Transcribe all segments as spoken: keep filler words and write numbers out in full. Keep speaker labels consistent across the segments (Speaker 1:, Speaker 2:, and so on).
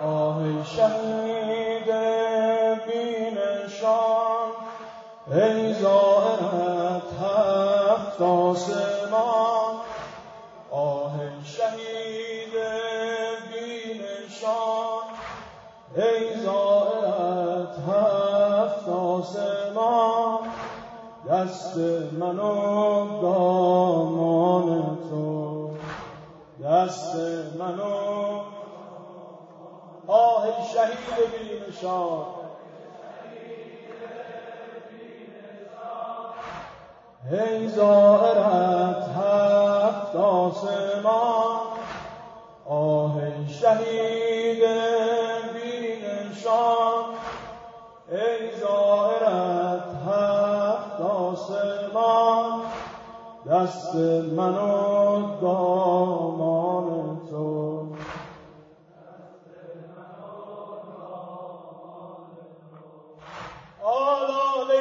Speaker 1: آه شهید بینشان، ای زائرت هفت آسمان. آه شهید بینشان، ای زائرت هفت آسمان. دست من و دامان تو، دست من و آه شهید بینشان، ای زائرت هفت آسمان. آه شهید بینشان، ای زائرت هفت آسمان. دست من و دامان تو، آلاله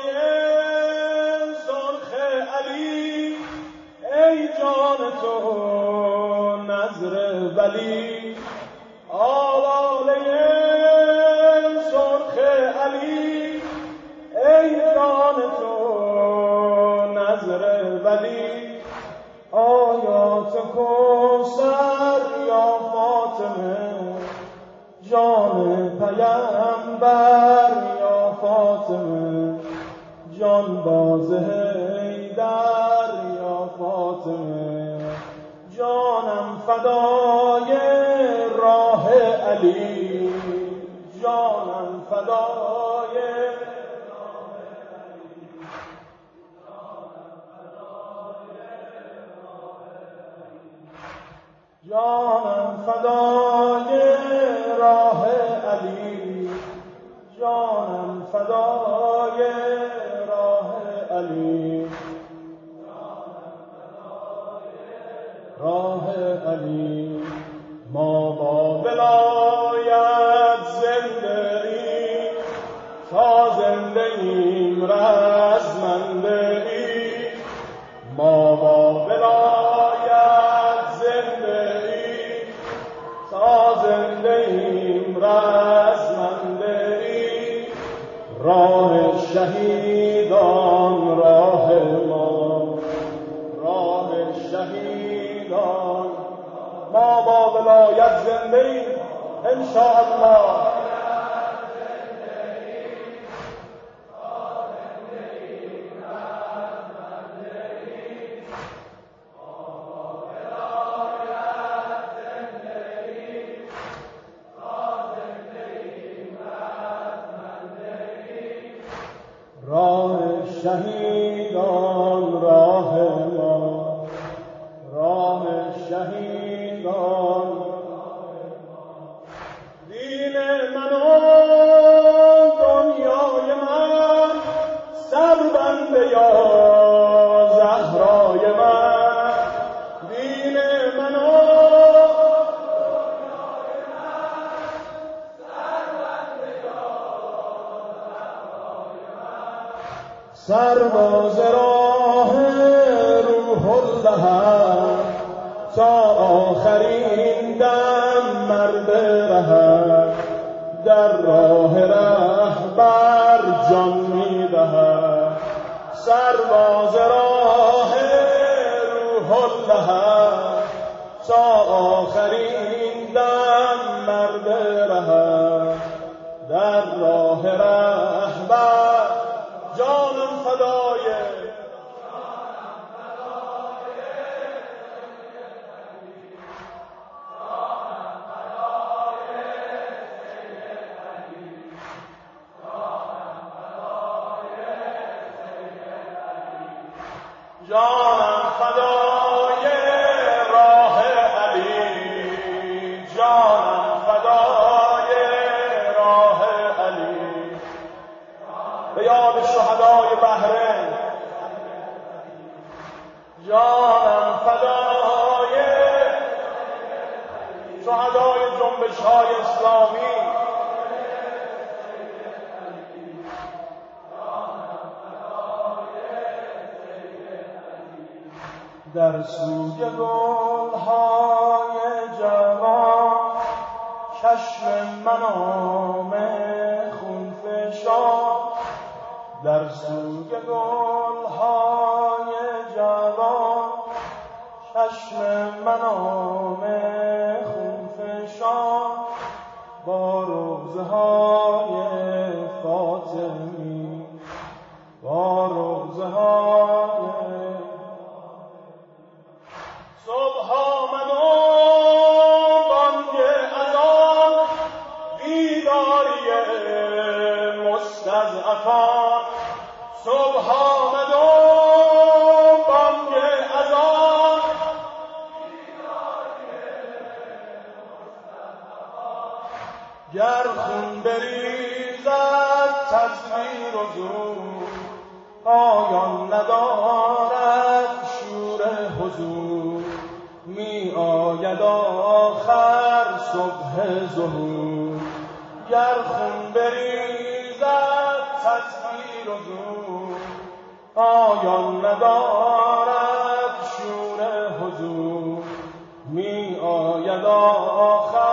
Speaker 1: سرخ علی، ای جان تو نظر ولی. آلاله سرخ علی، ای جان تو نظر ولی. آیات کوثر یا فاطمه، جان پیامبر یا فاطمه. جان باز حیدر یا فاطمه، جانم فدای راه علی. جانم فدای راه علی، جانم فدای راه علی. جانم فدای راه علی، جانم فدای راه علی. راه علی. ما با ولایت زنده ایم، تا زنده ایم رزمنده ایم. ما با ولایت زنده ایم، تا زنده ایم رزمنده ایم. راه شهیدان راه ما، راه شهیدان. ما با ولایت زنده ایم انشاءالله. راه شهیدان راه ما، راه شهیدان. دین من و دنیای من، سر بنده یا زهرای من. دین من و دنیای من، سر بنده یا زهرای من. سرباز راه روح الله، تا آخرین دم مرد رهد. در راه رهبر جان می‌دهد. سرباز راه روح الله، تا آخرین دم مرد رهد. در راه رهبر جانم فدای، جانم فدای راه علی. جانم فدای راه علی. به یاد شهدای بحرین. جانم فدای شهدای جنبش‌های اسلامی. در سوی گلهای جوان چشم منام خون فشان در سوی گلهای جوان، چشم منام خون فشان با روزه های فاطمی، با روزه های صبح آمد و بانگ اذان، بیداری مستضعفان. صبح آمد و بانگ اذان، گر خون بریزد تزویر و زور، پایان ندارد شور حضور. می آید آخر صبح ظهور، گر خون بریزد تزویر و زور، پایان ندارد شور حضور. می آید آخر